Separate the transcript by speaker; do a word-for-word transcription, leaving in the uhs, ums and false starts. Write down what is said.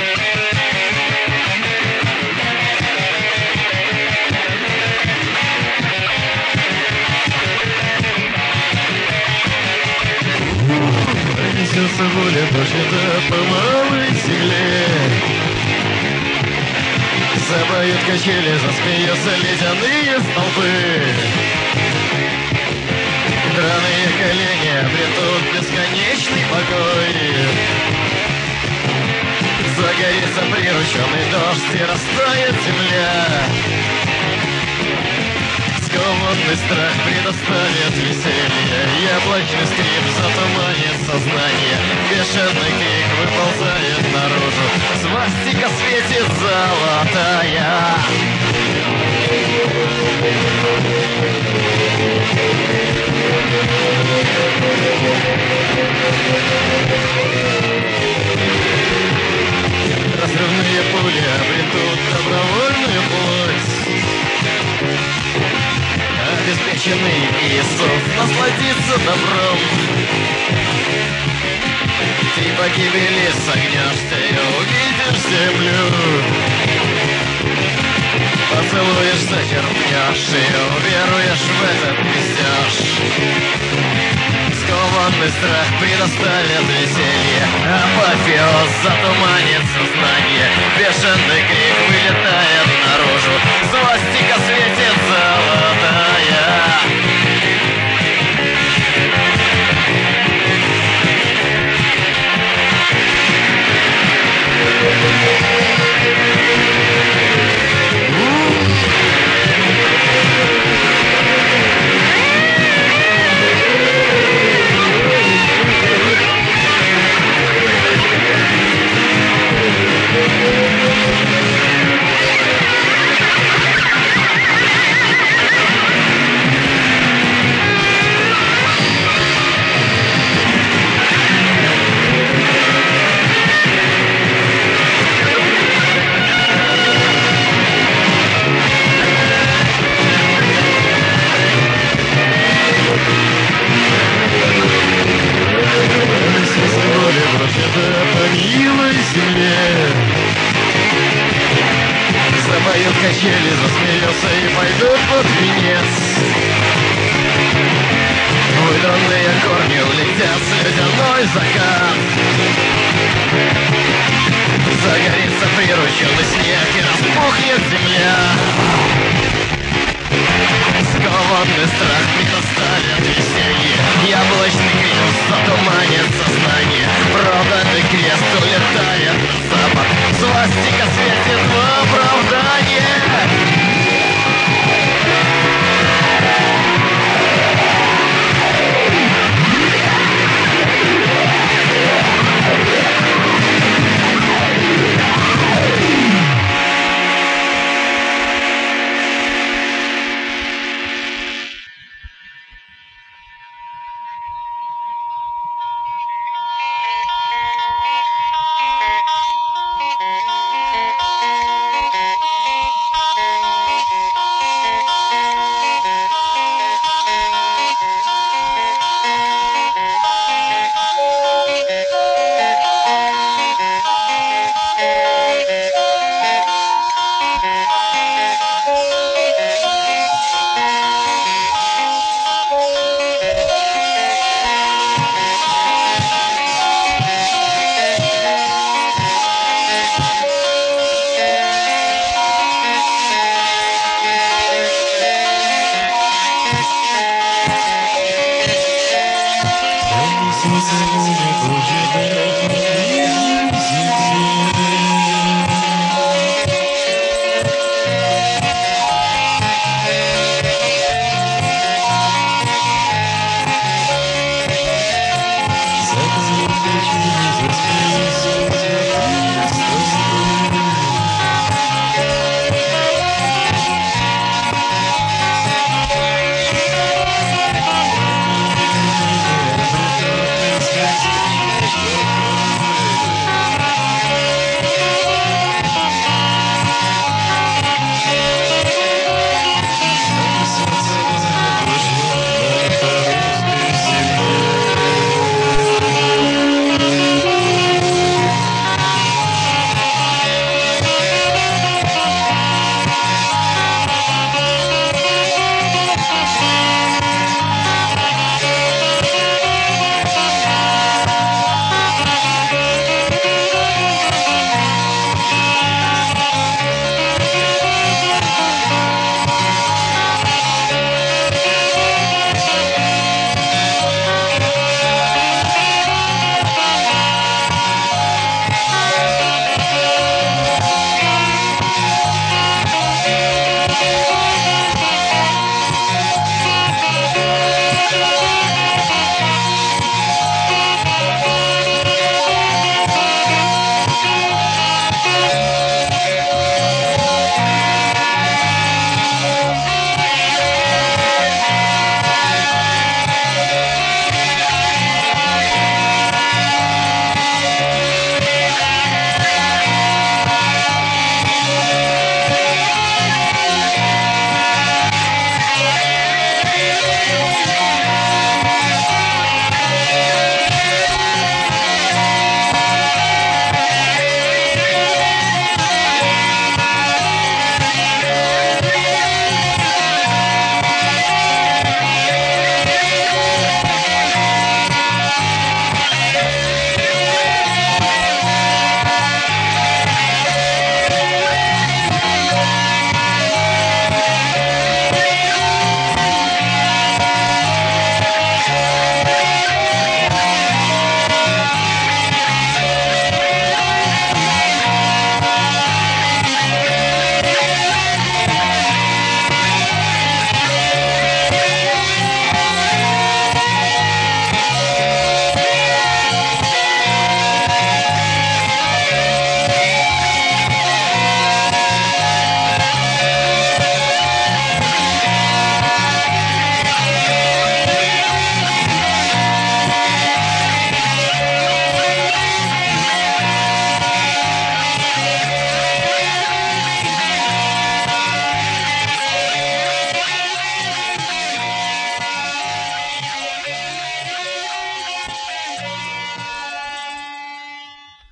Speaker 1: Несется воля дождя по малой земле. Запоют качели, засмеются ледяные столбы. Драные колени обретут бесконечный покой. Загорится прирученный дождь и растает земля. Скованный страх предоставит веселье. Яблочный скрип затуманит сознание. Бешеный крик выползает наружу. Свастика светит золотая. Разрывные пули обретут добровольную плоть. Обеспеченный Иисус насладится добром. Ты погибели согнешься и увидишь землю. Поцелуешь, зачерпнешь и уверуешь в этот пиздеж. Скованный страх предоставит веселье. Апофеоз затуманит сознание. Бешеный крик вылетает наружу. Свастика светит золотая. Запоют качели, засмеются и пойдут под венец. Выдранные корни улетят с ледяной закат. Загорится прирученный снег и распухнет земля. Скованный страх предоставит веселье. Яблочный крик затуманит сознание. Проданный крест улетает